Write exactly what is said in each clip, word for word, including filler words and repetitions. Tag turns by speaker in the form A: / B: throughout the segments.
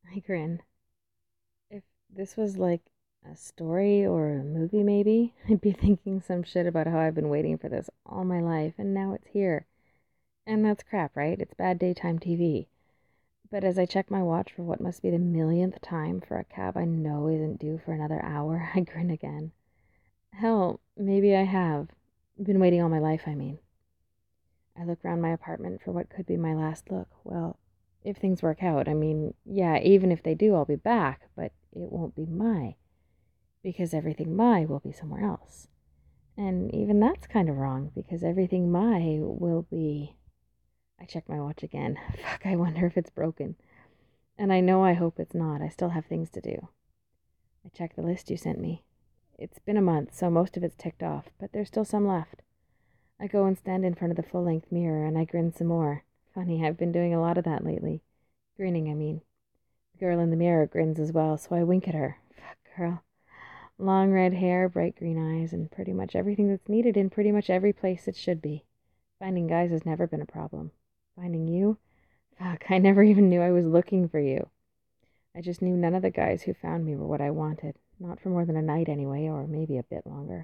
A: I grin. If this was like a story or a movie, maybe, I'd be thinking some shit about how I've been waiting for this all my life and now it's here. And that's crap, right? It's bad daytime T V. But as I check my watch for what must be the millionth time for a cab I know isn't due for another hour, I grin again. Hell, maybe I have. Been waiting all my life, I mean. I look round my apartment for what could be my last look. Well, if things work out, I mean, yeah, even if they do, I'll be back, but it won't be my, because everything my will be somewhere else. And even that's kind of wrong, because everything my will be. I check my watch again. Fuck, I wonder if it's broken. And I know I hope it's not. I still have things to do. I check the list you sent me. It's been a month, so most of it's ticked off, but there's still some left. I go and stand in front of the full-length mirror, and I grin some more. Funny, I've been doing a lot of that lately. Grinning, I mean. The girl in the mirror grins as well, so I wink at her. Fuck, girl. Long red hair, bright green eyes, and pretty much everything that's needed in pretty much every place it should be. Finding guys has never been a problem. Finding you? Fuck, I never even knew I was looking for you. I just knew none of the guys who found me were what I wanted. Not for more than a night anyway, or maybe a bit longer.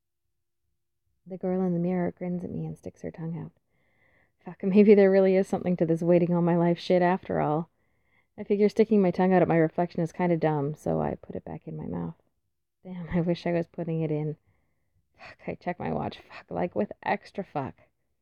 A: The girl in the mirror grins at me and sticks her tongue out. Fuck, maybe there really is something to this waiting all my life shit after all. I figure sticking my tongue out at my reflection is kind of dumb, so I put it back in my mouth. Damn, I wish I was putting it in. Fuck, I check my watch. Fuck, like with extra fuck.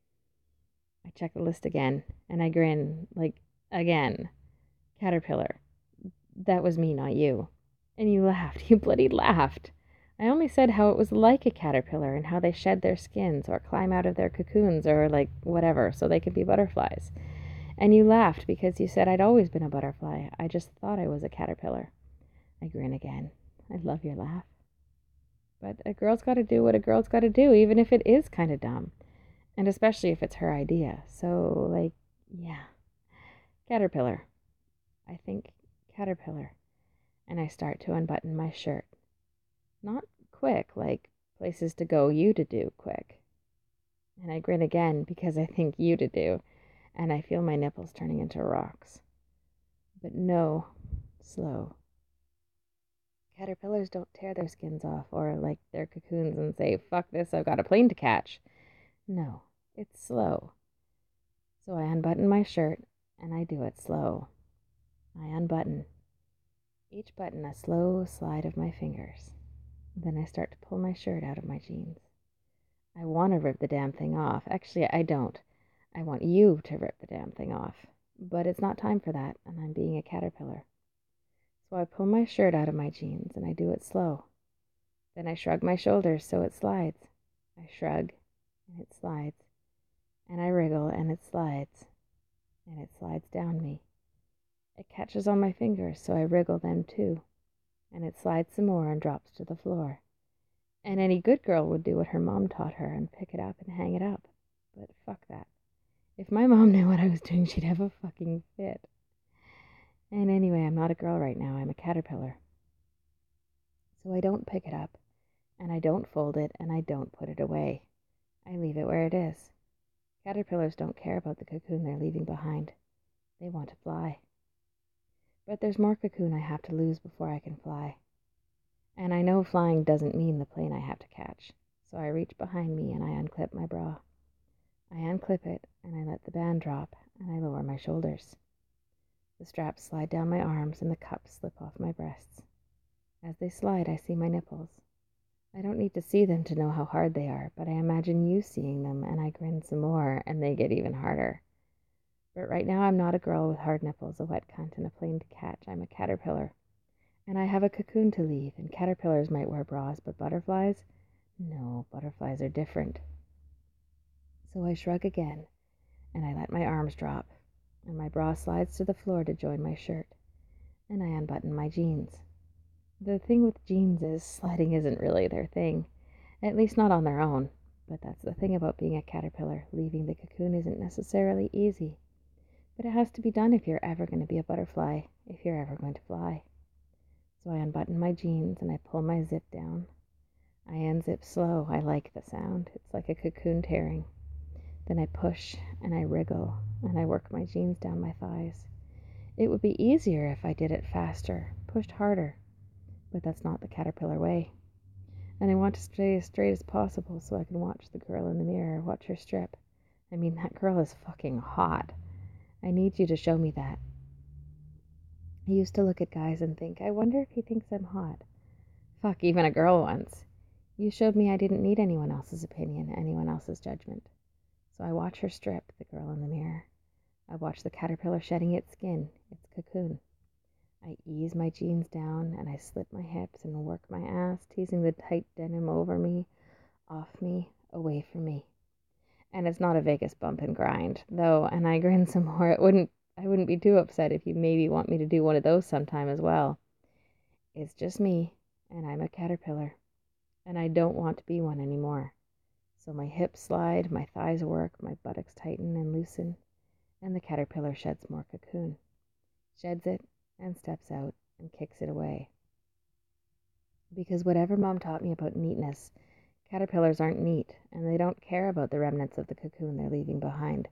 A: I check the list again, and I grin, like, again. Caterpillar. That was me, not you. And you laughed. You bloody laughed. I only said how it was like a caterpillar and how they shed their skins or climb out of their cocoons or, like, whatever, so they could be butterflies. And you laughed because you said I'd always been a butterfly. I just thought I was a caterpillar. I grin again. I love your laugh. But a girl's got to do what a girl's got to do, even if it is kind of dumb. And especially if it's her idea. So, like, yeah. Caterpillar. I think caterpillar. And I start to unbutton my shirt. Not quick, like places to go, you to do quick. And I grin again because I think you to do. And I feel my nipples turning into rocks. But no, slow. Caterpillars don't tear their skins off or like their cocoons and say, fuck this, I've got a plane to catch. No, it's slow. So I unbutton my shirt and I do it slow. I unbutton. Each button a slow slide of my fingers. Then I start to pull my shirt out of my jeans. I want to rip the damn thing off. Actually, I don't. I want you to rip the damn thing off. But it's not time for that, and I'm being a caterpillar. So I pull my shirt out of my jeans, and I do it slow. Then I shrug my shoulders so it slides. I shrug, and it slides. And I wriggle, and it slides. And it slides down me. It catches on my fingers, so I wriggle them too. And it slides some more and drops to the floor. And any good girl would do what her mom taught her and pick it up and hang it up. But fuck that. If my mom knew what I was doing, she'd have a fucking fit. And anyway, I'm not a girl right now. I'm a caterpillar. So I don't pick it up, and I don't fold it, and I don't put it away. I leave it where it is. Caterpillars don't care about the cocoon they're leaving behind. They want to fly. But there's more cocoon I have to lose before I can fly. And I know flying doesn't mean the plane I have to catch. So I reach behind me and I unclip my bra. I unclip it and I let the band drop and I lower my shoulders. The straps slide down my arms and the cups slip off my breasts. As they slide, I see my nipples. I don't need to see them to know how hard they are, but I imagine you seeing them and I grin some more and they get even harder. But right now I'm not a girl with hard nipples, a wet cunt, and a plane to catch. I'm a caterpillar. And I have a cocoon to leave, and caterpillars might wear bras, but butterflies? No, butterflies are different. So I shrug again, and I let my arms drop, and my bra slides to the floor to join my shirt, and I unbutton my jeans. The thing with jeans is sliding isn't really their thing, at least not on their own. But that's the thing about being a caterpillar. Leaving the cocoon isn't necessarily easy. But it has to be done if you're ever going to be a butterfly, if you're ever going to fly. So I unbutton my jeans and I pull my zip down. I unzip slow. I like the sound. It's like a cocoon tearing. Then I push and I wriggle and I work my jeans down my thighs. It would be easier if I did it faster, pushed harder, but that's not the caterpillar way. And I want to stay as straight as possible so I can watch the girl in the mirror, watch her strip. I mean, that girl is fucking hot. I need you to show me that. I used to look at guys and think, I wonder if he thinks I'm hot. Fuck, even a girl once. You showed me I didn't need anyone else's opinion, anyone else's judgment. So I watch her strip, the girl in the mirror. I watch the caterpillar shedding its skin, its cocoon. I ease my jeans down and I slip my hips and work my ass, teasing the tight denim over me, off me, away from me. And it's not a Vegas bump and grind, though, and I grin some more. It wouldn't I wouldn't be too upset if you maybe want me to do one of those sometime as well. It's just me, and I'm a caterpillar, and I don't want to be one anymore. So my hips slide, my thighs work, my buttocks tighten and loosen, and the caterpillar sheds more cocoon, sheds it, and steps out and kicks it away. Because whatever Mom taught me about neatness, caterpillars aren't neat, and they don't care about the remnants of the cocoon they're leaving behind.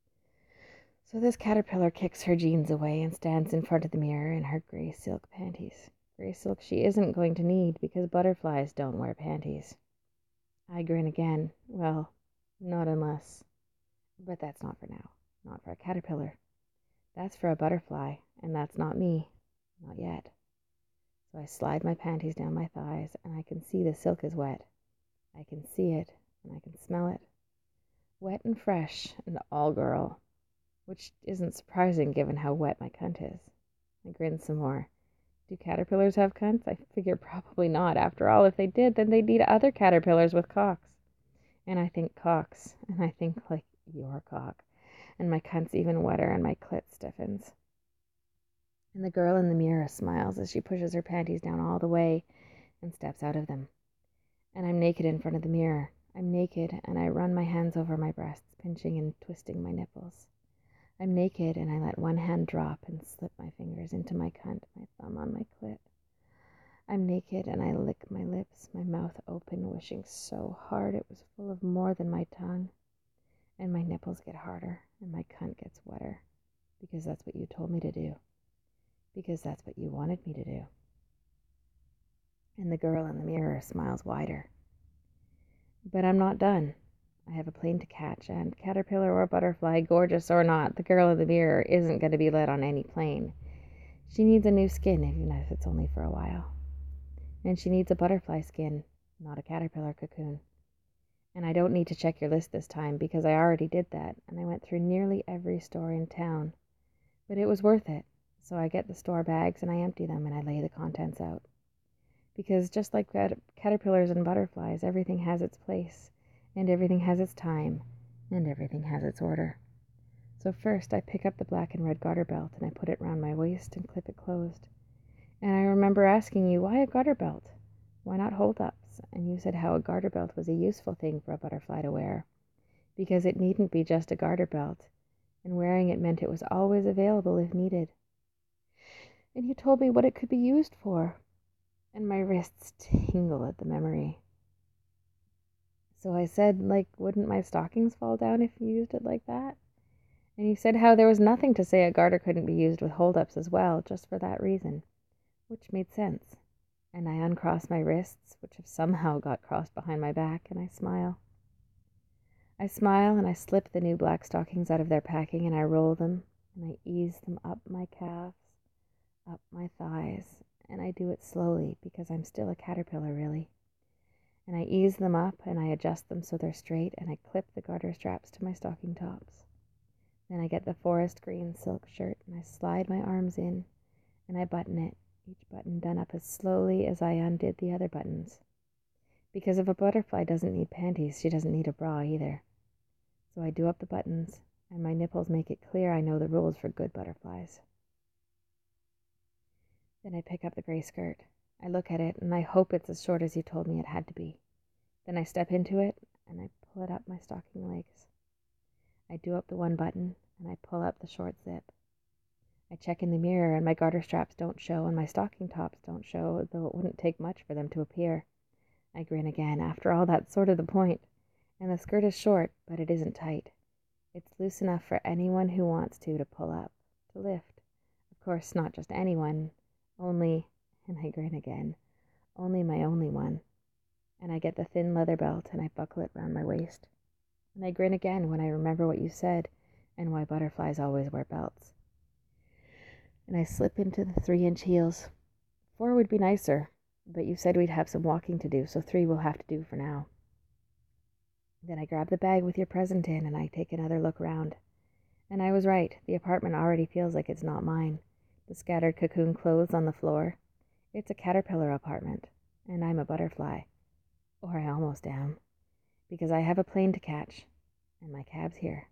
A: So this caterpillar kicks her jeans away and stands in front of the mirror in her gray silk panties. Gray silk she isn't going to need because butterflies don't wear panties. I grin again. Well, not unless. But that's not for now. Not for a caterpillar. That's for a butterfly, and that's not me. Not yet. So I slide my panties down my thighs, and I can see the silk is wet. I can see it, and I can smell it. Wet and fresh, and all girl. Which isn't surprising given how wet my cunt is. I grin some more. Do caterpillars have cunts? I figure probably not. After all, if they did, then they'd need other caterpillars with cocks. And I think cocks, and I think like your cock. And my cunt's even wetter and my clit stiffens. And the girl in the mirror smiles as she pushes her panties down all the way and steps out of them. And I'm naked in front of the mirror. I'm naked, and I run my hands over my breasts, pinching and twisting my nipples. I'm naked, and I let one hand drop and slip my fingers into my cunt, my thumb on my clit. I'm naked, and I lick my lips, my mouth open, wishing so hard it was full of more than my tongue. And my nipples get harder, and my cunt gets wetter, because that's what you told me to do. Because that's what you wanted me to do. And the girl in the mirror smiles wider. But I'm not done. I have a plane to catch, and caterpillar or butterfly, gorgeous or not, the girl in the mirror isn't going to be let on any plane. She needs a new skin, even if it's only for a while. And she needs a butterfly skin, not a caterpillar cocoon. And I don't need to check your list this time, because I already did that, and I went through nearly every store in town. But it was worth it, so I get the store bags, and I empty them, and I lay the contents out. Because just like caterpillars and butterflies, everything has its place. And everything has its time, and everything has its order. So first I pick up the black and red garter belt, and I put it round my waist and clip it closed. And I remember asking you, why a garter belt? Why not hold-ups? And you said how a garter belt was a useful thing for a butterfly to wear, because it needn't be just a garter belt, and wearing it meant it was always available if needed. And you told me what it could be used for, and my wrists tingle at the memory. So I said, like, wouldn't my stockings fall down if you used it like that? And you said how there was nothing to say a garter couldn't be used with hold-ups as well, just for that reason, which made sense. And I uncross my wrists, which have somehow got crossed behind my back, and I smile. I smile, and I slip the new black stockings out of their packing, and I roll them, and I ease them up my calves, up my thighs, and I do it slowly, because I'm still a caterpillar, really. And I ease them up, and I adjust them so they're straight, and I clip the garter straps to my stocking tops. Then I get the forest green silk shirt, and I slide my arms in, and I button it, each button done up as slowly as I undid the other buttons. Because if a butterfly doesn't need panties, she doesn't need a bra either. So I do up the buttons, and my nipples make it clear I know the rules for good butterflies. Then I pick up the gray skirt. I look at it, and I hope it's as short as you told me it had to be. Then I step into it, and I pull it up my stocking legs. I do up the one button, and I pull up the short zip. I check in the mirror, and my garter straps don't show, and my stocking tops don't show, though it wouldn't take much for them to appear. I grin again. After all, that's sort of the point. And the skirt is short, but it isn't tight. It's loose enough for anyone who wants to to pull up, to lift. Of course, not just anyone, only, and I grin again, only my only one. And I get the thin leather belt and I buckle it round my waist. And I grin again when I remember what you said and why butterflies always wear belts. And I slip into the three-inch heels. Four would be nicer, but you said we'd have some walking to do, so three will have to do for now. Then I grab the bag with your present in and I take another look round. And I was right, the apartment already feels like it's not mine. The scattered cocoon clothes on the floor. It's a caterpillar apartment, and I'm a butterfly. Or I almost am, because I have a plane to catch, and my cab's here.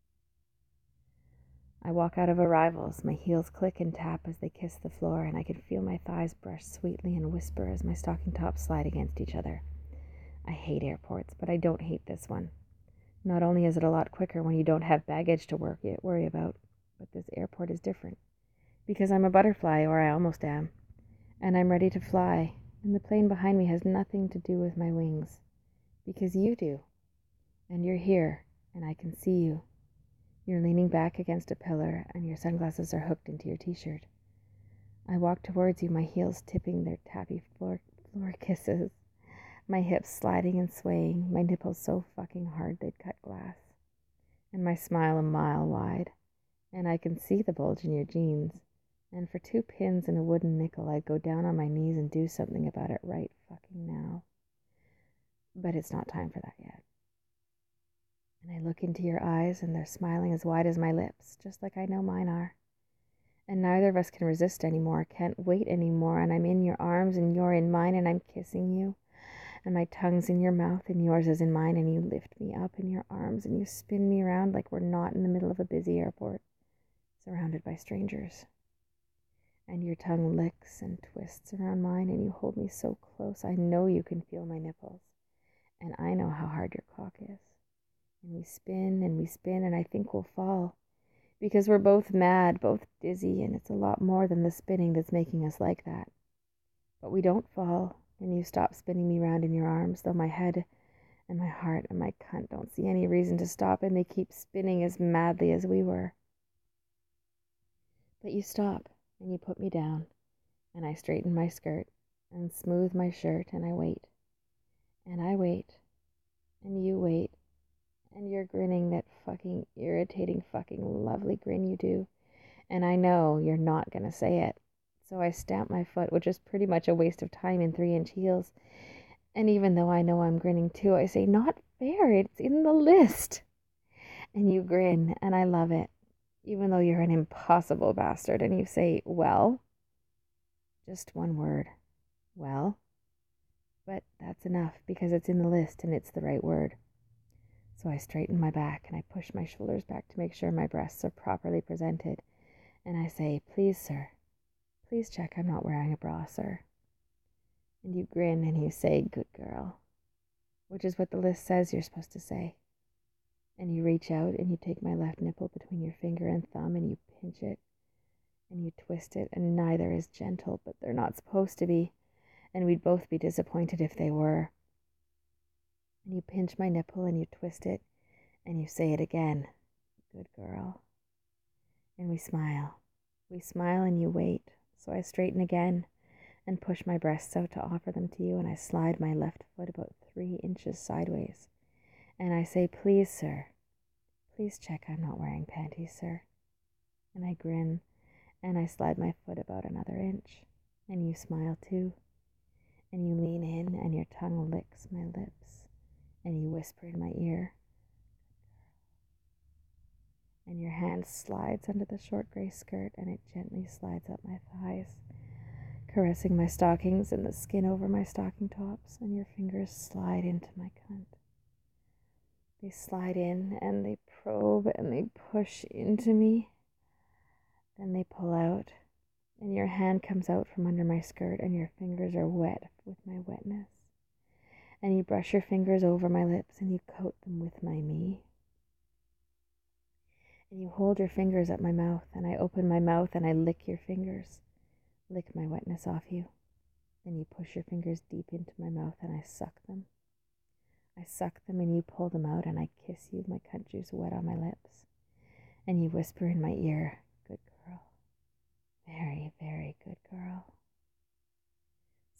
A: I walk out of arrivals, my heels click and tap as they kiss the floor, and I can feel my thighs brush sweetly and whisper as my stocking tops slide against each other. I hate airports, but I don't hate this one. Not only is it a lot quicker when you don't have baggage to work, worry about, but this airport is different. Because I'm a butterfly, or I almost am, and I'm ready to fly, and the plane behind me has nothing to do with my wings. Because you do, and you're here, and I can see you. You're leaning back against a pillar, and your sunglasses are hooked into your t-shirt. I walk towards you, my heels tipping their tappy floor, floor kisses, my hips sliding and swaying, my nipples so fucking hard they'd cut glass, and my smile a mile wide, and I can see the bulge in your jeans, and for two pins and a wooden nickel I'd go down on my knees and do something about it right fucking now. But it's not time for that yet. And I look into your eyes, and they're smiling as wide as my lips, just like I know mine are. And neither of us can resist anymore, can't wait anymore, and I'm in your arms, and you're in mine, and I'm kissing you. And my tongue's in your mouth, and yours is in mine, and you lift me up in your arms, and you spin me around like we're not in the middle of a busy airport, surrounded by strangers. And your tongue licks and twists around mine, and you hold me so close, I know you can feel my nipples, and I know how hard your cock is. And we spin and we spin, and I think we'll fall, because we're both mad, both dizzy, and it's a lot more than the spinning that's making us like that. But we don't fall, and you stop spinning me round in your arms, though my head and my heart and my cunt don't see any reason to stop, and they keep spinning as madly as we were. But you stop, and you put me down, and I straighten my skirt, and smooth my shirt, and I wait, and I wait, and you wait, and you're grinning that fucking irritating fucking lovely grin you do, and I know you're not gonna say it, so I stamp my foot, which is pretty much a waste of time in three-inch heels, and even though I know I'm grinning too, I say, not fair, it's in the list, and you grin, and I love it, even though you're an impossible bastard, and you say, well, just one word, well, but that's enough, because it's in the list, and it's the right word. So I straighten my back, and I push my shoulders back to make sure my breasts are properly presented, and I say, please, sir, please check I'm not wearing a bra, sir. And you grin, and you say, good girl, which is what the list says you're supposed to say. And you reach out, and you take my left nipple between your finger and thumb, and you pinch it, and you twist it, and neither is gentle, but they're not supposed to be, and we'd both be disappointed if they were. And you pinch my nipple, and you twist it, and you say it again, good girl. And we smile. We smile, and you wait. So I straighten again and push my breasts out to offer them to you, and I slide my left foot about three inches sideways. And I say, please, sir, please check I'm not wearing panties, sir. And I grin, and I slide my foot about another inch, and you smile too. And you lean in, and your tongue licks my lips, and you whisper in my ear, and your hand slides under the short gray skirt, and it gently slides up my thighs, caressing my stockings and the skin over my stocking tops, and your fingers slide into my cunt. They slide in, and they probe, and they push into me. Then they pull out, and your hand comes out from under my skirt, and your fingers are wet with my wetness. And you brush your fingers over my lips, and you coat them with my me. And you hold your fingers at my mouth, and I open my mouth, and I lick your fingers, lick my wetness off you. Then you push your fingers deep into my mouth, and I suck them. I suck them, and you pull them out, and I kiss you, my cunt juice wet on my lips. And you whisper in my ear, good girl,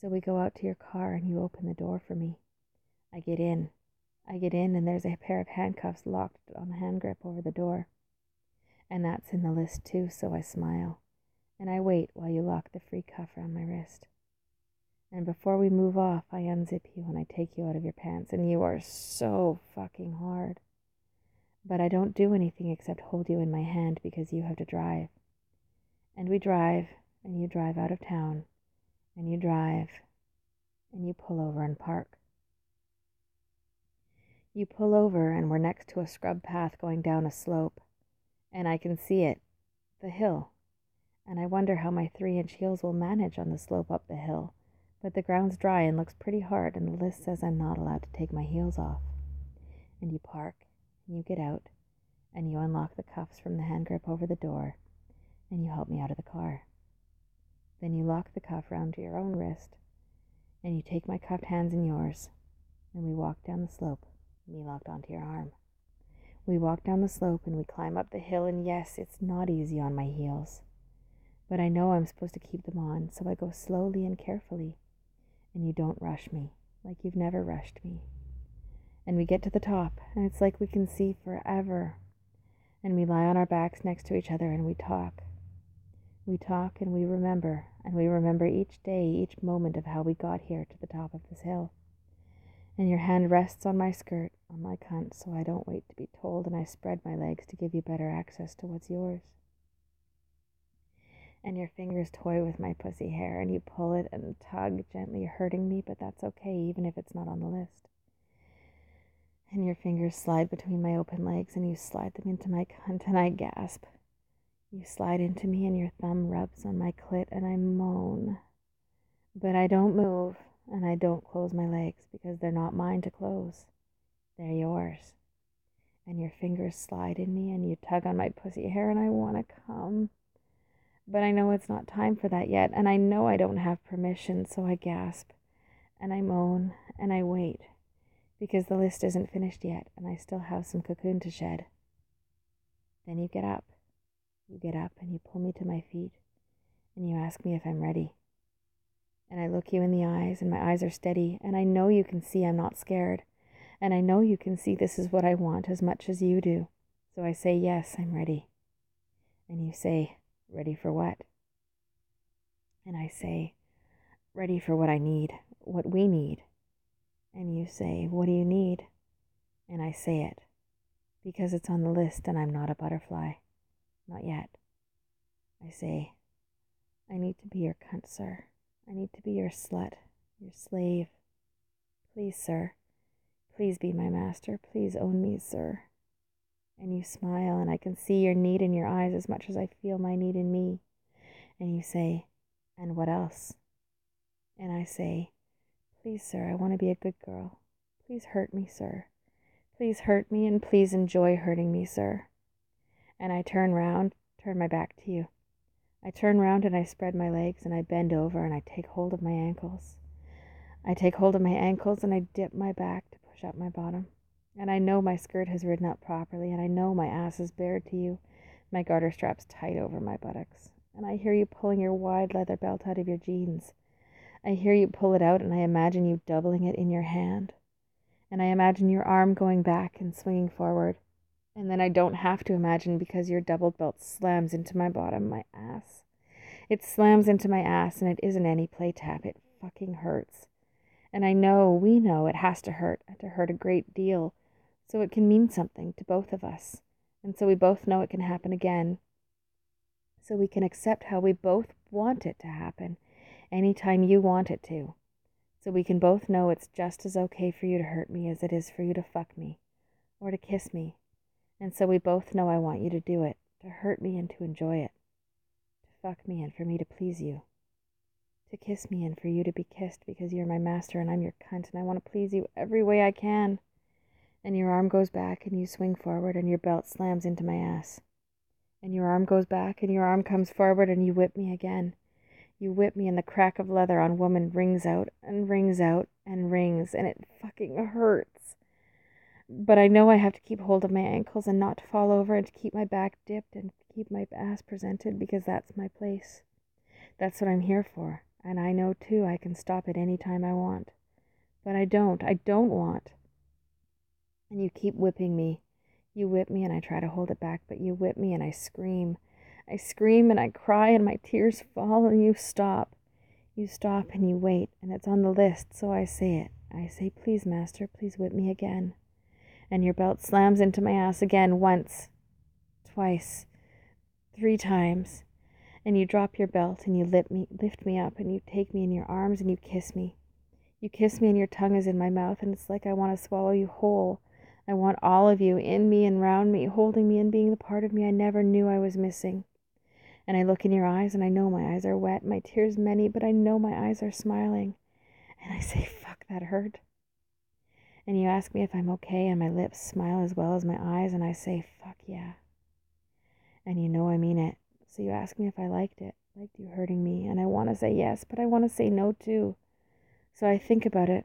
A: So we go out to your car and you open the door for me. I get in. I get in and there's a pair of handcuffs locked on the hand grip over the door. And that's in the list too, so I smile. And I wait while you lock the free cuff around my wrist. And before we move off, I unzip you and I take you out of your pants, and you are so fucking hard. But I don't do anything except hold you in my hand because you have to drive. And we drive, and you drive out of town, and you drive, and you pull over and park. You pull over and we're next to a scrub path going down a slope, and I can see it, the hill, and I wonder how my three-inch heels will manage on the slope up the hill, but the ground's dry and looks pretty hard, and the list says I'm not allowed to take my heels off. And you park, and you get out, and you unlock the cuffs from the hand grip over the door, and you help me out of the car. Then you lock the cuff round your own wrist, and you take my cuffed hands in yours, and we walk down the slope, me locked onto your arm. We walk down the slope and we climb up the hill, and yes, it's not easy on my heels, but I know I'm supposed to keep them on, so I go slowly and carefully, and you don't rush me, like you've never rushed me. And we get to the top, and it's like we can see forever, and we lie on our backs next to each other and we talk. We talk and we remember, and we remember each day, each moment of how we got here to the top of this hill. And your hand rests on my skirt, on my cunt, so I don't wait to be told, and I spread my legs to give you better access to what's yours. And your fingers toy with my pussy hair, and you pull it and tug, gently hurting me, but that's okay, even if it's not on the list. And your fingers slide between my open legs, and you slide them into my cunt, and I gasp. You slide into me, and your thumb rubs on my clit, and I moan. But I don't move, and I don't close my legs, because they're not mine to close. They're yours. And your fingers slide in me, and you tug on my pussy hair, and I want to come. But I know it's not time for that yet, and I know I don't have permission, so I gasp, and I moan, and I wait, because the list isn't finished yet, and I still have some cocoon to shed. Then you get up. You get up, and you pull me to my feet, and you ask me if I'm ready. And I look you in the eyes, and my eyes are steady, and I know you can see I'm not scared, and I know you can see this is what I want as much as you do. So I say, yes, I'm ready. And you say, ready for what? And I say, ready for what I need, what we need. And you say, what do you need? And I say it, because it's on the list and I'm not a butterfly. Not yet. I say, I need to be your cunt, sir. I need to be your slut, your slave. Please, sir. Please be my master. Please own me, sir. And you smile, and I can see your need in your eyes as much as I feel my need in me. And you say, and what else? And I say, please, sir, I want to be a good girl. Please hurt me, sir. Please hurt me, and please enjoy hurting me, sir. And I turn round, turn my back to you. I turn round and I spread my legs, and I bend over and I take hold of my ankles. I take hold of my ankles and I dip my back to push up my bottom. And I know my skirt has ridden up properly, and I know my ass is bared to you, my garter straps tight over my buttocks. And I hear you pulling your wide leather belt out of your jeans. I hear you pull it out, and I imagine you doubling it in your hand. And I imagine your arm going back and swinging forward. And then I don't have to imagine, because your doubled belt slams into my bottom, my ass. It slams into my ass, and it isn't any play tap. It fucking hurts. And I know, we know, it has to hurt, and to hurt a great deal, so it can mean something to both of us. And so we both know it can happen again. So we can accept how we both want it to happen, anytime you want it to. So we can both know it's just as okay for you to hurt me as it is for you to fuck me, or to kiss me. And so we both know I want you to do it, to hurt me and to enjoy it, to fuck me and for me to please you, to kiss me and for you to be kissed because you're my master and I'm your cunt and I want to please you every way I can. And your arm goes back and you swing forward and your belt slams into my ass. And your arm goes back and your arm comes forward and you whip me again. You whip me and the crack of leather on woman rings out and rings out and rings, and it fucking hurts. But I know I have to keep hold of my ankles and not to fall over and to keep my back dipped and keep my ass presented, because that's my place. That's what I'm here for. And I know too I can stop it any time I want. But I don't. I don't want. And you keep whipping me. You whip me and I try to hold it back, but you whip me and I scream. I scream and I cry and my tears fall and you stop. You stop and you wait, and it's on the list, so I say it. I say, please, master, please whip me again. And your belt slams into my ass again, once, twice, three times. And you drop your belt and you lift me, lift me up and you take me in your arms and you kiss me. You kiss me and your tongue is in my mouth and it's like I want to swallow you whole. I want all of you in me and round me, holding me and being the part of me I never knew I was missing. And I look in your eyes and I know my eyes are wet, my tears many, but I know my eyes are smiling. And I say, fuck, that hurt. And you ask me if I'm okay, and my lips smile as well as my eyes, and I say, fuck yeah. And you know I mean it. So you ask me if I liked it, liked you hurting me, and I want to say yes, but I want to say no too. So I think about it,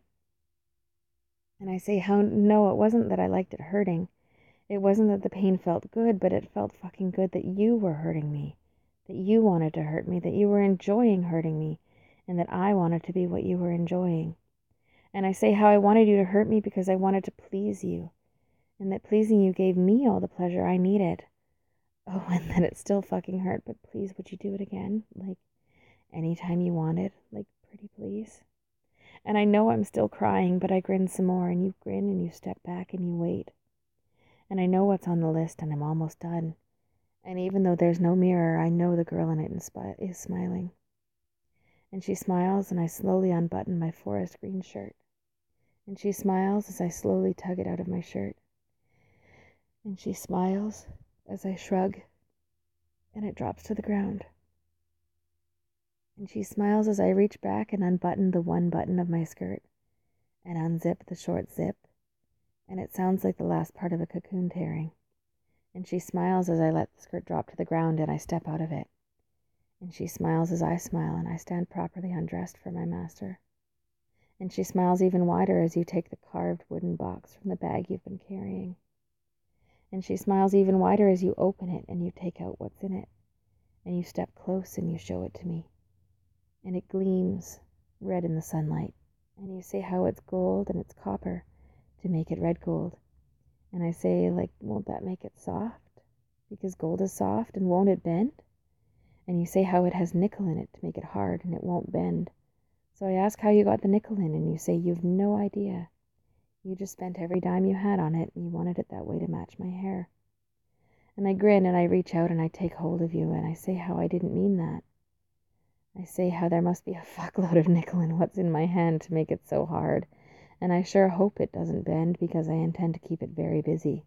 A: and I say, how, no, it wasn't that I liked it hurting. It wasn't that the pain felt good, but it felt fucking good that you were hurting me, that you wanted to hurt me, that you were enjoying hurting me, and that I wanted to be what you were enjoying. And I say how I wanted you to hurt me because I wanted to please you, and that pleasing you gave me all the pleasure I needed. Oh, and that it still fucking hurt, but please, would you do it again? Like, anytime you wanted, like, pretty please? And I know I'm still crying, but I grin some more, and you grin, and you step back, and you wait. And I know what's on the list, and I'm almost done. And even though there's no mirror, I know the girl in it is smiling. And she smiles, and I slowly unbutton my forest green shirt. And she smiles as I slowly tug it out of my shirt. And she smiles as I shrug, and it drops to the ground. And she smiles as I reach back and unbutton the one button of my skirt, and unzip the short zip, and it sounds like the last part of a cocoon tearing. And she smiles as I let the skirt drop to the ground and I step out of it. And she smiles as I smile, and I stand properly undressed for my master. And she smiles even wider as you take the carved wooden box from the bag you've been carrying. And she smiles even wider as you open it and you take out what's in it. And you step close and you show it to me. And it gleams red in the sunlight. And you say how it's gold and it's copper to make it red gold. And I say, like, won't that make it soft? Because gold is soft, and won't it bend? And you say how it has nickel in it to make it hard and it won't bend. So I ask how you got the nickel in, and you say you've no idea. You just spent every dime you had on it, and you wanted it that way to match my hair. And I grin, and I reach out, and I take hold of you, and I say how I didn't mean that. I say how there must be a fuckload of nickel in what's in my hand to make it so hard, and I sure hope it doesn't bend because I intend to keep it very busy.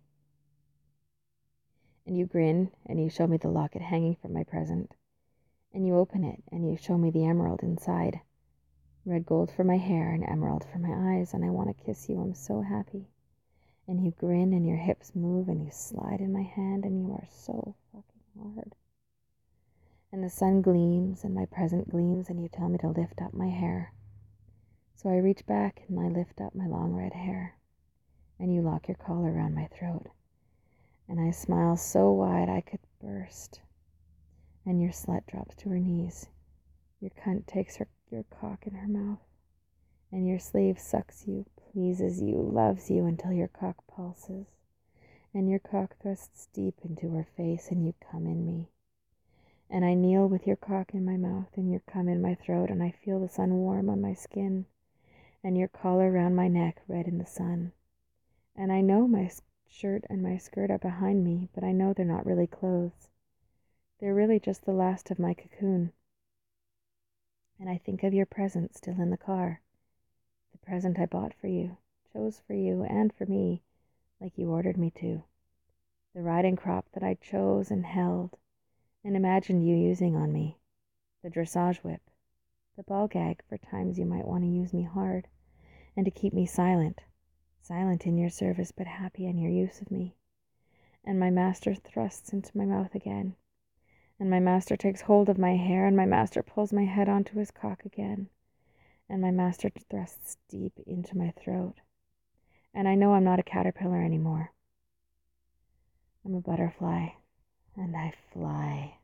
A: And you grin, and you show me the locket hanging from my present, and you open it, and you show me the emerald inside. Red gold for my hair and emerald for my eyes, and I want to kiss you. I'm so happy. And you grin, and your hips move, and you slide in my hand, and you are so fucking hard. And the sun gleams, and my present gleams, and you tell me to lift up my hair. So I reach back, and I lift up my long red hair, and you lock your collar around my throat. And I smile so wide I could burst. And your slut drops to her knees. Your cunt takes her your cock in her mouth, and your slave sucks you, pleases you, loves you until your cock pulses, and your cock thrusts deep into her face, and you come in me. And I kneel with your cock in my mouth, and your cum in my throat, and I feel the sun warm on my skin, and your collar round my neck red in the sun. And I know my shirt and my skirt are behind me, but I know they're not really clothes. They're really just the last of my cocoon. And I think of your present still in the car, the present I bought for you, chose for you and for me, like you ordered me to, the riding crop that I chose and held and imagined you using on me, the dressage whip, the ball gag for times you might want to use me hard, and to keep me silent, silent in your service but happy in your use of me. And my master thrusts into my mouth again, and my master takes hold of my hair, and my master pulls my head onto his cock again, and my master thrusts deep into my throat. And I know I'm not a caterpillar anymore. I'm a butterfly, and I fly.